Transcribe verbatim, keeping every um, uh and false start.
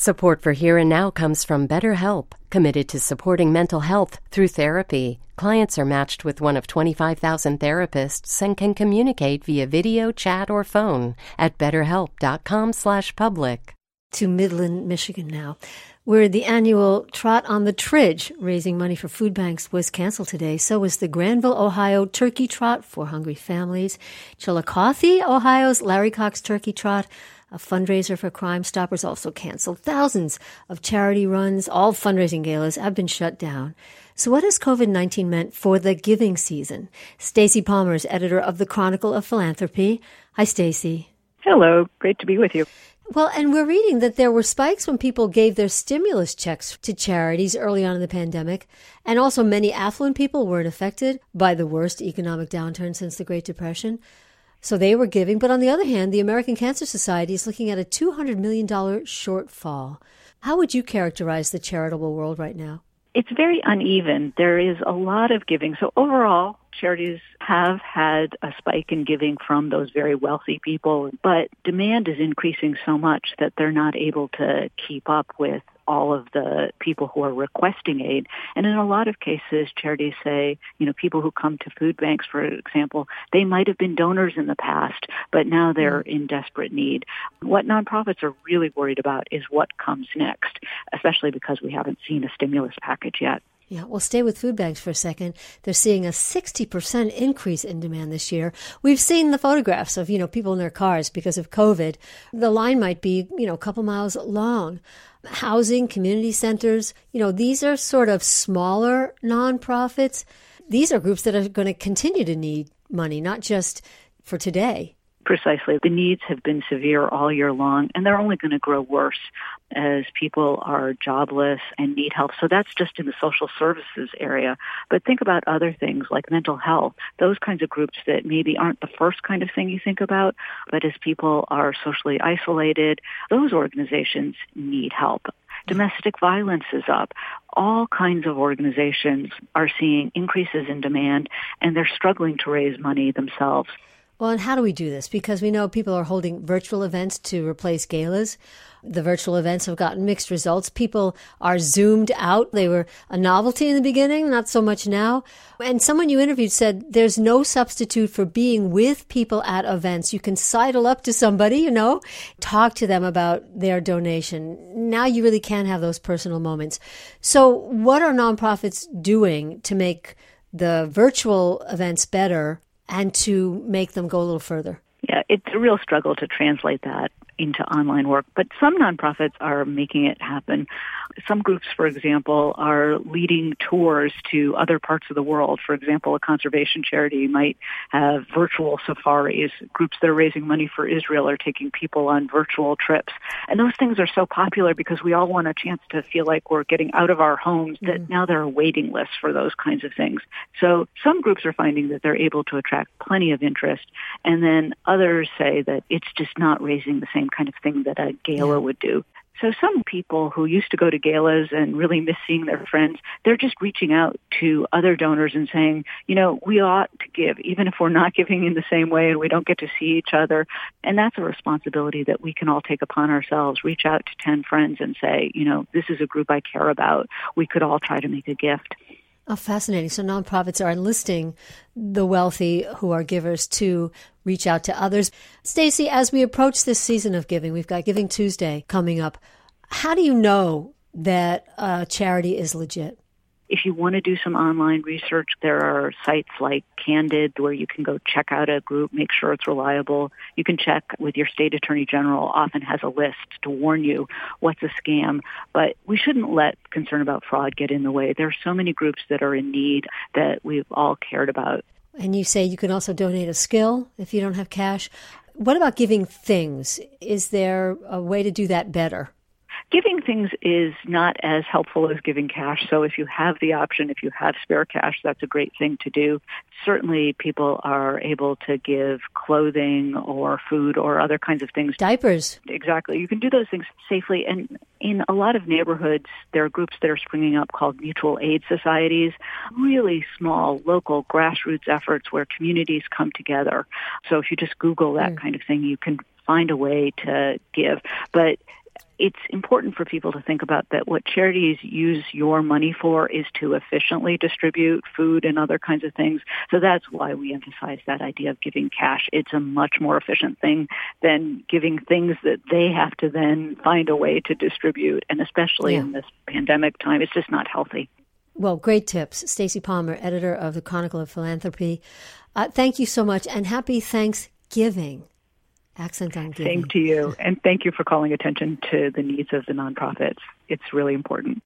Support for Here and Now comes from BetterHelp, committed to supporting mental health through therapy. Clients are matched with one of twenty-five thousand therapists and can communicate via video, chat, or phone at betterhelp.com slash public. To Midland, Michigan now, where the annual Trot on the Tridge, raising money for food banks, was canceled today. So was the Granville, Ohio Turkey Trot for hungry families. Chillicothe, Ohio's Larry Cox Turkey Trot, a fundraiser for Crime Stoppers, also canceled. Thousands of charity runs, all fundraising galas, have been shut down. So what has covid nineteen meant for the giving season? Stacy Palmer is editor of the Chronicle of Philanthropy. Hi, Stacy. Hello. Great to be with you. Well, and we're reading that there were spikes when people gave their stimulus checks to charities early on in the pandemic, and also many affluent people weren't affected by the worst economic downturn since the Great Depression. So they were giving. But on the other hand, the American Cancer Society is looking at a two hundred million dollars shortfall. How would you characterize the charitable world right now? It's very uneven. There is a lot of giving. So overall, charities have had a spike in giving from those very wealthy people, but demand is increasing so much that they're not able to keep up with all of the people who are requesting aid. And in a lot of cases, charities say, you know, people who come to food banks, for example, they might have been donors in the past, but now they're in desperate need. What nonprofits are really worried about is what comes next, especially because we haven't seen a stimulus package yet. Yeah, well, stay with food banks for a second. They're seeing a sixty percent increase in demand this year. We've seen the photographs of, you know, people in their cars because of COVID. The line might be, you know, a couple miles long. Housing, community centers, you know, these are sort of smaller nonprofits. These are groups that are going to continue to need money, not just for today. Precisely. The needs have been severe all year long, and they're only going to grow worse as people are jobless and need help. So that's just in the social services area. But think about other things like mental health, those kinds of groups that maybe aren't the first kind of thing you think about, but as people are socially isolated, those organizations need help. Domestic violence is up. All kinds of organizations are seeing increases in demand, and they're struggling to raise money themselves. Well, and how do we do this? Because we know people are holding virtual events to replace galas. The virtual events have gotten mixed results. People are Zoomed out. They were a novelty in the beginning, not so much now. And someone you interviewed said there's no substitute for being with people at events. You can sidle up to somebody, you know, talk to them about their donation. Now you really can have those personal moments. So what are nonprofits doing to make the virtual events better and to make them go a little further? Yeah, it's a real struggle to translate that into online work, but some nonprofits are making it happen. Some groups, for example, are leading tours to other parts of the world. For example, a conservation charity might have virtual safaris. Groups that are raising money for Israel are taking people on virtual trips. And those things are so popular because we all want a chance to feel like we're getting out of our homes, that mm-hmm. now there are waiting lists for those kinds of things. So some groups are finding that they're able to attract plenty of interest, and then others say that it's just not raising the same kind of thing that a gala yeah. would do. So some people who used to go to galas and really miss seeing their friends, they're just reaching out to other donors and saying, you know, we ought to give, even if we're not giving in the same way and we don't get to see each other. And that's a responsibility that we can all take upon ourselves. Reach out to ten friends and say, you know, this is a group I care about. We could all try to make a gift. Oh, fascinating. So nonprofits are enlisting the wealthy who are givers to reach out to others. Stacy, as we approach this season of giving, we've got Giving Tuesday coming up. How do you know that a charity is legit? If you want to do some online research, there are sites like Candid where you can go check out a group, make sure it's reliable. You can check with your state attorney general, often has a list to warn you what's a scam. But we shouldn't let concern about fraud get in the way. There are so many groups that are in need that we've all cared about. And you say you can also donate a skill if you don't have cash. What about giving things? Is there a way to do that better? Giving things is not as helpful as giving cash. So if you have the option, if you have spare cash, that's a great thing to do. Certainly people are able to give clothing or food or other kinds of things. Diapers. Exactly. You can do those things safely. And in a lot of neighborhoods, there are groups that are springing up called mutual aid societies, really small, local grassroots efforts where communities come together. So if you just Google that mm. kind of thing, you can find a way to give. But it's important for people to think about that what charities use your money for is to efficiently distribute food and other kinds of things. So that's why we emphasize that idea of giving cash. It's a much more efficient thing than giving things that they have to then find a way to distribute. And especially yeah. in this pandemic time, it's just not healthy. Well, great tips. Stacy Palmer, editor of the Chronicle of Philanthropy. Uh, thank you so much, and happy Thanksgiving. Accent on giving. Same to you. And thank you for calling attention to the needs of the nonprofits. It's really important.